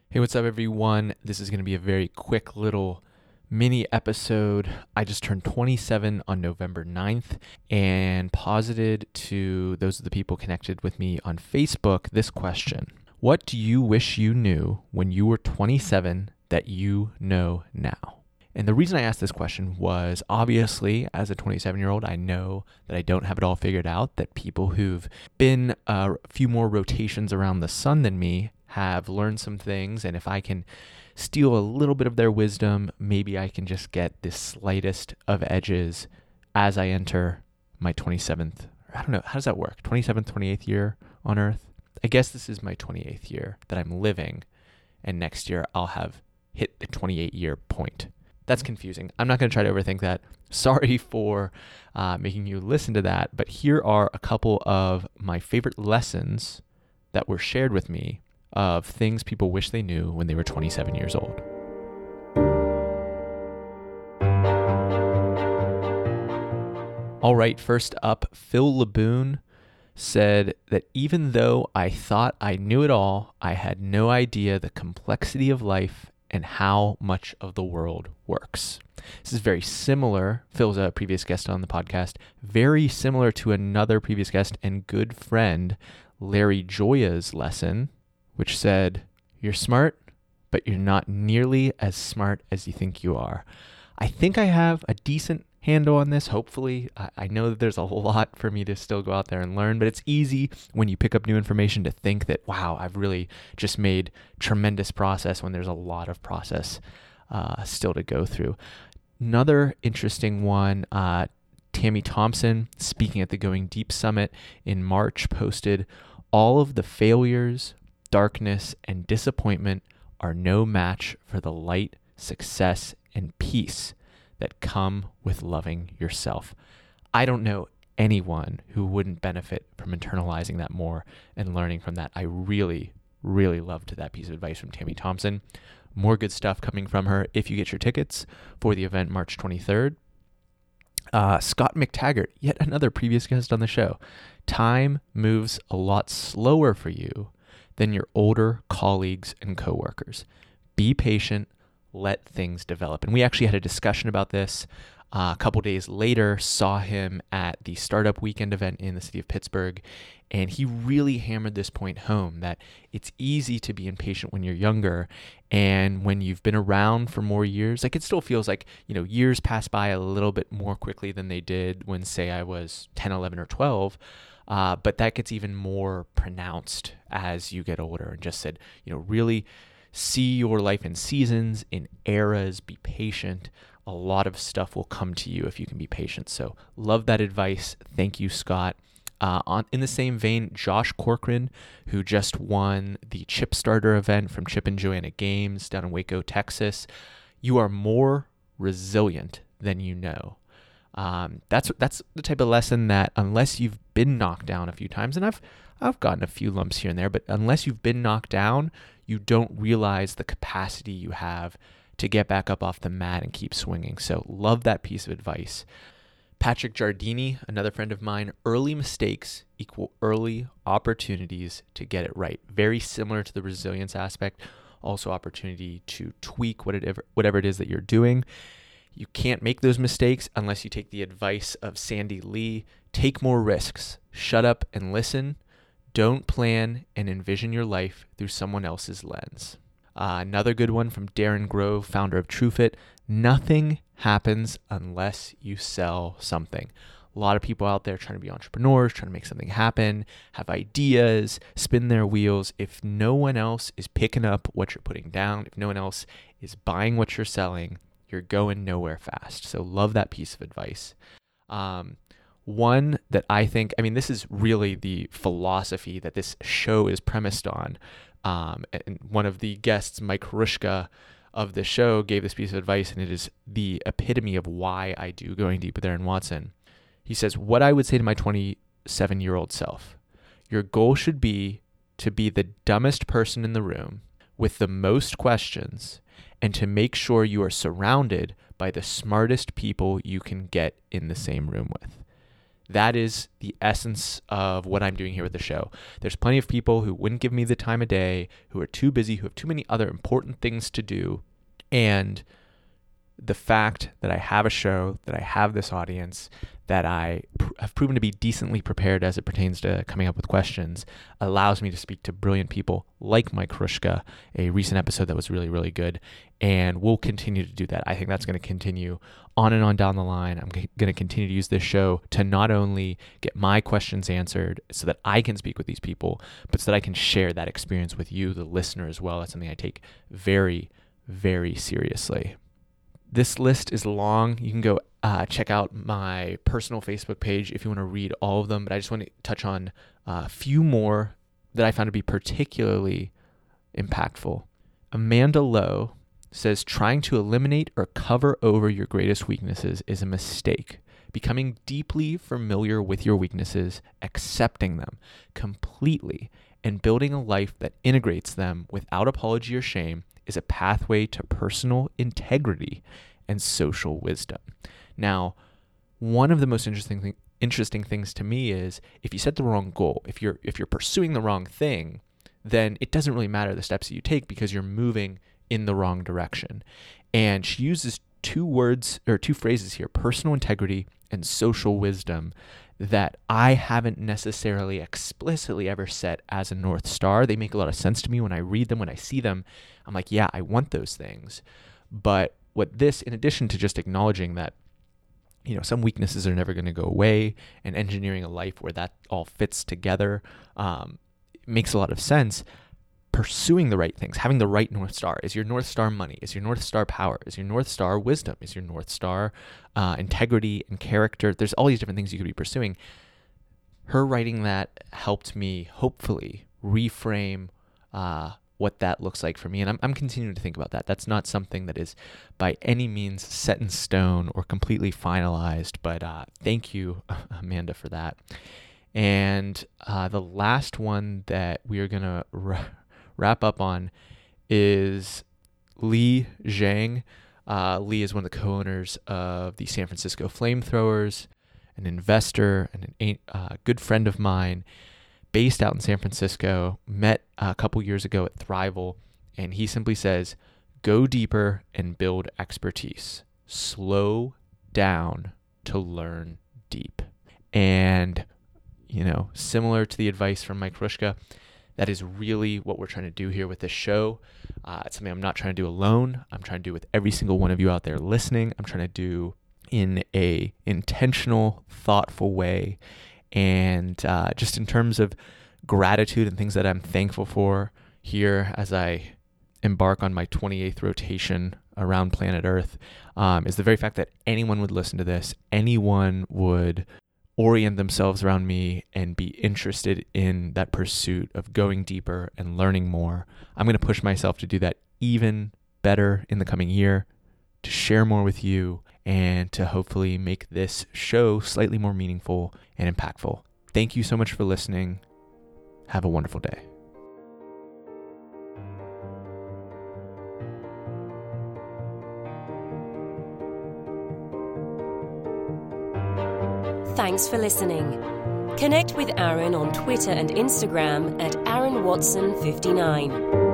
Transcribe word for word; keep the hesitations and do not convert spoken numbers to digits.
Hey, what's up, everyone? This is going to be a very quick little mini episode. I just turned twenty-seven on November ninth and posited to those of the people connected with me on Facebook this question. What do you wish you knew when you were twenty-seven that you know now? And the reason I asked this question was, obviously, as a twenty-seven-year-old, I know that I don't have it all figured out, that people who've been a few more rotations around the sun than me have learned some things, and if I can steal a little bit of their wisdom, maybe I can just get the slightest of edges as I enter my twenty-seventh, I don't know, how does that work? twenty-seventh, twenty-eighth year on Earth? I guess this is my twenty-eighth year that I'm living, and next year I'll have hit the twenty-eight year point. That's confusing. I'm not going to try to overthink that. Sorry for uh, making you listen to that, but here are a couple of my favorite lessons that were shared with me of things people wish they knew when they were twenty-seven years old. All right, first up, Phil Laboon said that even though I thought I knew it all, I had no idea the complexity of life and how much of the world works. This is very similar. Phil's a previous guest on the podcast, very similar to another previous guest and good friend, Larry Joya's lesson, which said, you're smart, but you're not nearly as smart as you think you are. I think I have a decent handle on this, hopefully. I, I know that there's a lot for me to still go out there and learn, but it's easy when you pick up new information to think that, wow, I've really just made tremendous process when there's a lot of process uh, still to go through. Another interesting one, uh, Tammy Thompson, speaking at the Going Deep Summit in March, posted, all of the failures, darkness, and disappointment are no match for the light, success, and peace that come with loving yourself. I don't know anyone who wouldn't benefit from internalizing that more and learning from that. I really, really loved that piece of advice from Tammy Thompson. More good stuff coming from her if you get your tickets for the event March twenty-third. Uh, Scott McTaggart, yet another previous guest on the show. Time moves a lot slower for you than your older colleagues and coworkers. Be patient, let things develop. And we actually had a discussion about this uh, a couple days later, saw him at the Startup Weekend event in the city of Pittsburgh, and he really hammered this point home that it's easy to be impatient when you're younger, and when you've been around for more years, like it still feels like, you know, years pass by a little bit more quickly than they did when, say, I was ten, eleven, or twelve. Uh, but that gets even more pronounced as you get older, and just said, you know, really see your life in seasons, in eras, be patient. A lot of stuff will come to you if you can be patient. So love that advice. Thank you, Scott. Uh, on in the same vein, Josh Corcoran, who just won the Chip Starter event from Chip and Joanna Games down in Waco, Texas. You are more resilient than you know. Um, that's that's the type of lesson that unless you've been knocked down a few times, and I've I've gotten a few lumps here and there, but unless you've been knocked down, you don't realize the capacity you have to get back up off the mat and keep swinging. So love that piece of advice. Patrick Giardini, another friend of mine, early mistakes equal early opportunities to get it right. Very similar to the resilience aspect, also opportunity to tweak whatever whatever it is that you're doing. You can't make those mistakes unless you take the advice of Sandy Lee. Take more risks. Shut up and listen. Don't plan and envision your life through someone else's lens. Uh, another good one from Darren Grove, founder of TrueFit. Nothing happens unless you sell something. A lot of people out there trying to be entrepreneurs, trying to make something happen, have ideas, spin their wheels. If no one else is picking up what you're putting down, if no one else is buying what you're selling, you're going nowhere fast. So love that piece of advice. Um, one that I think, I mean, this is really the philosophy that this show is premised on. Um, and one of the guests, Mike Hrushka of the show, gave this piece of advice, and it is the epitome of why I do Going Deep with Aaron Watson. He says, what I would say to my twenty-seven-year-old self, your goal should be to be the dumbest person in the room with the most questions, and to make sure you are surrounded by the smartest people you can get in the same room with. That is the essence of what I'm doing here with the show. There's plenty of people who wouldn't give me the time of day, who are too busy, who have too many other important things to do. And the fact that I have a show, that I have this audience, that I pr- have proven to be decently prepared as it pertains to coming up with questions, allows me to speak to brilliant people like Mike Hrushka, a recent episode that was really, really good, and we'll continue to do that. I think that's going to continue on and on down the line. I'm g- going to continue to use this show to not only get my questions answered so that I can speak with these people, but so that I can share that experience with you, the listener, as well. That's something I take very, very seriously. This list is long. You can go uh, check out my personal Facebook page if you want to read all of them, but I just want to touch on a few more that I found to be particularly impactful. Amanda Lowe says, trying to eliminate or cover over your greatest weaknesses is a mistake. Becoming deeply familiar with your weaknesses, accepting them completely, and building a life that integrates them without apology or shame is a pathway to personal integrity and social wisdom. Now, one of the most interesting thing, interesting things to me is if you set the wrong goal, if you're if you're pursuing the wrong thing, then it doesn't really matter the steps that you take because you're moving in the wrong direction. And she uses two words or two phrases here, personal integrity and social wisdom, that I haven't necessarily explicitly ever set as a North Star. They make a lot of sense to me when I read them, when I see them. I'm like, yeah, I want those things. But what this, in addition to just acknowledging that, you know, some weaknesses are never going to go away and engineering a life where that all fits together um, makes a lot of sense. Pursuing the right things, having the right North Star. Is your North Star money? Is your North Star power? Is your North Star wisdom? Is your North Star uh, integrity and character? There's all these different things you could be pursuing. Her writing that helped me hopefully reframe uh, what that looks like for me. And I'm, I'm continuing to think about that. That's not something that is by any means set in stone or completely finalized, but uh, thank you, Amanda, for that. And uh, the last one that we are going to r- wrap up on is Li Zhang. Uh, Li is one of the co-owners of the San Francisco Flamethrowers, an investor and a uh, good friend of mine based out in San Francisco, met a couple years ago at Thrival, and he simply says, go deeper and build expertise. Slow down to learn deep. And, you know, similar to the advice from Mike Hrushka, that is really what we're trying to do here with this show. Uh, it's something I'm not trying to do alone. I'm trying to do with every single one of you out there listening. I'm trying to do in a intentional, thoughtful way. And uh, just in terms of gratitude and things that I'm thankful for here as I embark on my twenty-eighth rotation around planet Earth, um, is the very fact that anyone would listen to this, anyone would orient themselves around me and be interested in that pursuit of going deeper and learning more. I'm going to push myself to do that even better in the coming year, to share more with you, and to hopefully make this show slightly more meaningful and impactful. Thank you so much for listening. Have a wonderful day. Thanks for listening. Connect with Aaron on Twitter and Instagram at Aaron Watson fifty-nine.